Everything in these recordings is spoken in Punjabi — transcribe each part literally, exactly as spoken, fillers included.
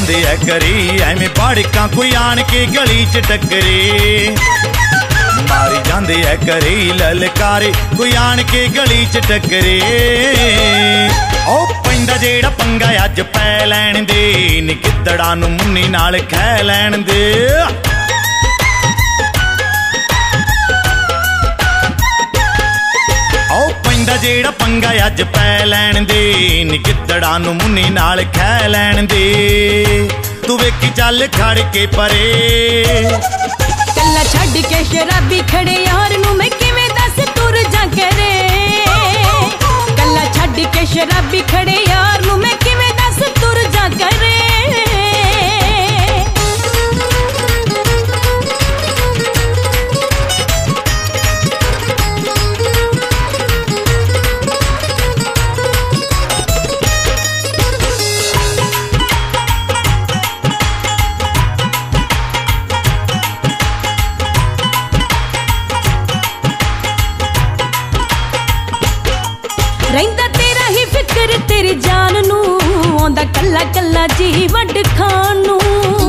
ਜਾਂਦੇ ਐ ਕਰੀ ਐਵੇਂ ਬਾੜਕਾਂ ਕੋਈ ਆਣ ਕੇ ਗਲੀ ਚ ਟੱਕਰੇ ਮਾਰੀ ਜਾਂਦੇ ਐ ਕਰੀ ਲਲਕਾਰੇ ਕੋਈ ਆਣ ਕੇ ਗਲੀ ਚ ਟੱਕਰੇ ਉਹ ਪੈਂਦਾ ਜਿਹੜਾ ਪੰਗਾ ਅੱਜ ਪੈ ਲੈਣ ਦੇ ਨੀ ਗਿੱਦੜਾਂ ਨੂੰ ਮੁੰਨੀ ਨਾਲ ਖਹਿ ਲੈਣ ਦੇ ਉਹ ਪੈਂਦਾ ਜਿਹੜਾ ਪੰਗਾ ਅੱਜ ਪੈ ਲੈਣ ਦੇ ਨੀ ਗਿੱਦੜਾਂ ਨੂੰ ਮੁੰਨੀ ਨਾਲ ਖਹਿ ਲੈਣ ਦੇ ਤੂੰ ਵੇਖੀ ਚੱਲ ਖੜ ਕੇ ਪਰੇ ਕੱਲਾ ਛੱਡ ਕੇ ਸ਼ਰਾਬੀ ਖੜੇ ਯਾਰ ਨੂੰ ਮੈਂ ਕਿਵੇਂ ਦੱਸ ਤੁਰ ਜਾ ਕਰੇ ਕੱਲਾ ਛੱਡ ਕੇ ਸ਼ਰਾਬੀ ਖੜੇ ਯਾਰ ਨੂੰ ਮੈਂ ਕਿਵੇਂ ਦੱਸ ਤੁਰ ਜਾ ਕਰੇ ਰਹਿੰਦਾ ਤੇਰਾ ਹੀ ਫਿਕਰ ਤੇਰੀ ਜਾਨ ਨੂੰ ਆਉਂਦਾ ਕੱਲਾ ਕੱਲਾ ਜੀ ਵੱਢ ਖਾਣ ਨੂੰ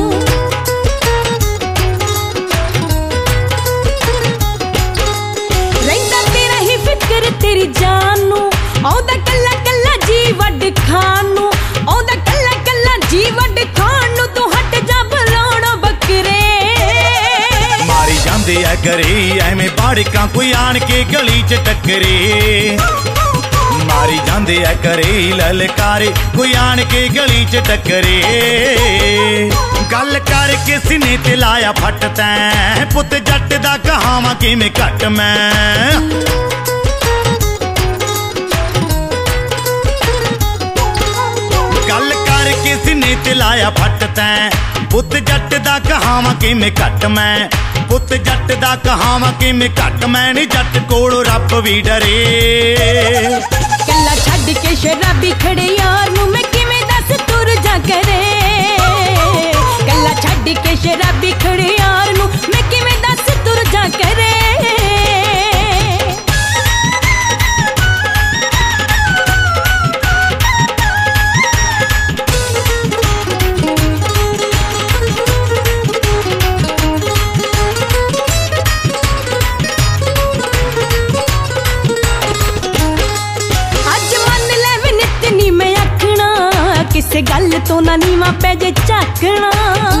ਰਹਿੰਦਾ ਤੇਰਾ ਹੀ ਫਿਕਰ ਤੇਰੀ ਜਾਨ ਨੂੰ ਆਉਂਦਾ ਕੱਲਾ ਕੱਲਾ ਜੀ ਵੱਢ ਖਾਣ ਨੂੰ ਆਉਂਦਾ ਕੱਲਾ ਕੱਲਾ ਜੀ ਵੱਢ ਖਾਣ ਨੂੰ ਤੂੰ ਹਟ ਜਾ ਬਲਾਉਣਾ ਬੱਕਰੇ ਮਾਰੀ ਜਾਂਦੇ ਐ ਕਰੇ ਐਵੇਂ ਬਾੜਕਾਂ ਕੋਈ ਆਣ ਕੇ ਗਲੀ ਚ ਟੱਕਰੇ ਮਾਰੀ ਜਾਂਦੇ ਐ ਕਰੇ ਲਲਕਾਰੇ ਕੋਈ ਆਣ ਕੇ ਗਲੀ ਚ ਟੱਕਰੇ ਗੱਲ ਕਰਕੇ ਸੀਨੇ ਤੇ ਲਾਇਆ ਫੱਟ ਤੈਂ ਪੁੱਤ ਜੱਟ ਦਾ ਕਹਾਵਾਂ ਕਿਵੇਂ ਘੱਟ ਮੈਂ ਗੱਲ ਕਰਕੇ ਸੀਨੇ ਤੇ ਲਾਇਆ ਫੱਟ ਤੈਂ ਪੁੱਤ ਜੱਟ ਦਾ ਕਹਾਵਾਂ ਕਿਵੇਂ ਘੱਟ ਮੈਂ ਪੁੱਤ ਜੱਟ ਦਾ ਕਹਾਵਾਂ ਕਿਵੇਂ ਘੱਟ ਮੈਂ ਨੀ ਜੱਟ ਕੋਲੋਂ ਰੱਬ ਵੀ ਡਰੇ ਕੱਲਾ ਛੱਡ ਕੇ ਸ਼ਰਾਬੀ ਖੜੇ ਯਾਰ ਨੂੰ ਮੈਂ ਕਿਵੇਂ ਦੱਸ ਤੁਰ ਜਾ ਕਰੇ ਕੱਲਾ ਛੱਡ ਕੇ ਸ਼ਰਾਬੀ ਖੜੇ ਯਾਰ ਨੂੰ ਮੈਂ ਕਿਵੇਂ ਦੱਸ ਤੁਰ ਜਾ ਕਰੇ ਕਿਸੇ ਗੱਲ ਤੋਂ ਨਾ ਨੀਵਾਂ ਪੈ ਜੇ ਝਾਕਣਾ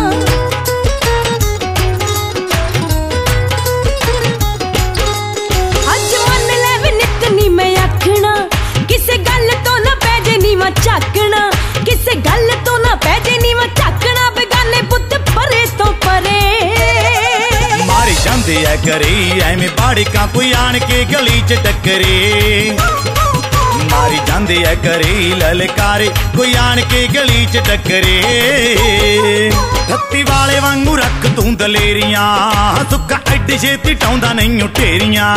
ਅੱਜ ਮੰਨ ਲੈ ਵੀ ਨਿੱਤ ਨੀ ਮੈਂ ਆਖਣਾ ਕਿਸੇ ਗੱਲ ਤੋਂ ਨਾ ਪੈ ਜੇ ਨੀਵਾਂ ਝਾਕਣਾ ਕਿਸੇ ਗੱਲ ਤੋਂ ਨਾ ਪੈ ਜੇ ਨੀਵਾਂ ਝਾਕਣਾ ਬੇਗਾਨੇ ਪੁੱਤ ਪਰੇ ਤੋਂ ਪਰੇ ਮਾਰੀ ਜਾਂਦੇ ਐ ਕਰੇ ਐਵੇਂ ਬਾੜਕਾਂ ਕੋਈ ਆਣ ਕੇ ਗਲੀ ਚ ਟੱਕਰੇ ਮਾਰੀ ਜਾਂਦੇ ਐ ਕਰੇ ਲਲਕਾਰੇ ਕੋਈ ਆਣ ਕੇ ਗਲੀ ਚ ਟੱਕਰੇ ਹੱਤੀ ਵਾਲੇ ਵਾਂਗੂ ਰੱਖ ਤੂੰ ਦਲੇਰੀਆਂ ਸੁੱਕਾ ਐਡੀ ਛੇਤੀ ਟਾਉਂਦਾ ਨਹੀਂ ਢੇਰੀਆਂ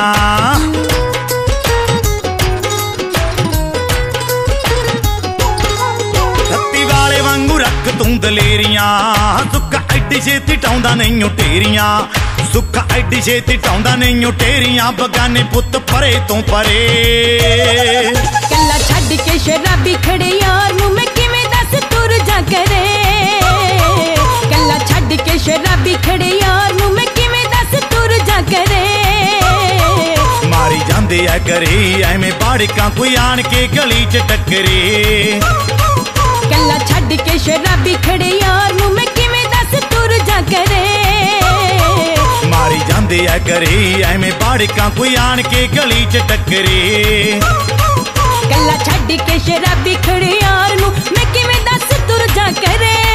ਹੱਤੀ ਵਾਲੇ ਵਾਂਗੂ ਰੱਖ ਤੂੰ ਦਲੇਰੀਆਂ ਸੁੱਕਾ ਐਡੀ ਛੇਤੀ ਟਾਉਂਦਾ ਨਹੀਂ ਢੇਰੀਆਂ ਸੁੱਕਾ ਐਡੀ ਛੇਤੀ ਟਾਉਂਦਾ ਨਹੀਂ ਢੇਰੀਆਂ ਬਗਾਨੇ ਪੁੱਤ ਪਰੇ ਤੋਂ ਪਰੇ ਕੱਲਾ ਛੱਡ ਕੇ ਸ਼ਰਾਬੀ ਖੜੇ ਯਾਰ ਨੂੰ ਮੈਂ ਕਿਵੇਂ ਦੱਸ ਤੁਰ ਜਾ ਕਰੇ ਕੱਲਾ ਛੱਡ ਕੇ ਸ਼ਰਾਬੀ ਖੜੇ ਯਾਰ ਨੂੰ ਮੈਂ ਕਿਵੇਂ ਦੱਸ ਤੁਰ ਜਾ ਕਰੇ ਮਾਰੀ ਜਾਂਦੇ ਐ ਕਰੇ ਐਵੇਂ ਬਾੜਕਾਂ ਕੋਈ ਆਣ ਕੇ ਗਲੀ ਚ ਟੱਕਰੇ ਕੱਲਾ ਛੱਡ ਕੇ ਸ਼ਰਾਬੀ ਖੜੇ ਯਾਰ ਨੂੰ ਮੈਂ ਕਿਵੇਂ ਦੱਸ ਤੁਰ ਜਾ ਕਰੇ ਮਾਰੀ ਜਾਂਦੇ ਐ ਕਰੇ ਐਵੇਂ ਬਾੜਕਾਂ ਕੋਈ ਆਣ ਕੇ ਗਲੀ ਚ ਟੱਕਰੇ ਕੱਲਾ ਛੱਡ ਕੇ ਸ਼ਰਾਬੀ ਖੜੇ ਯਾਰ ਨੂੰ ਮੈਂ ਕਿਵੇਂ ਦੱਸ ਤੁਰ ਜਾ ਕਰੇ।